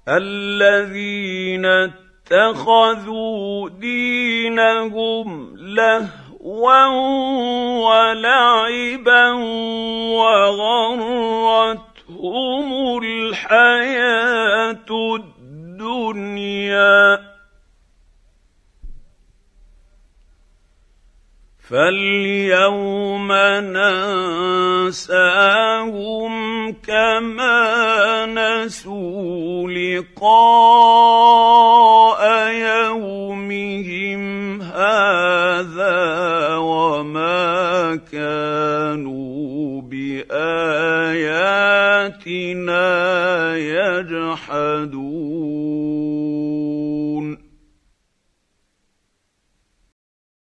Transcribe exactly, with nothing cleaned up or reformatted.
الذين اتخذوا دينهم لهوا ولعبا وغرتهم الحياة الدنيا فاليوم ننساهم كما نسوا لقاء يومهم هذا وما كانوا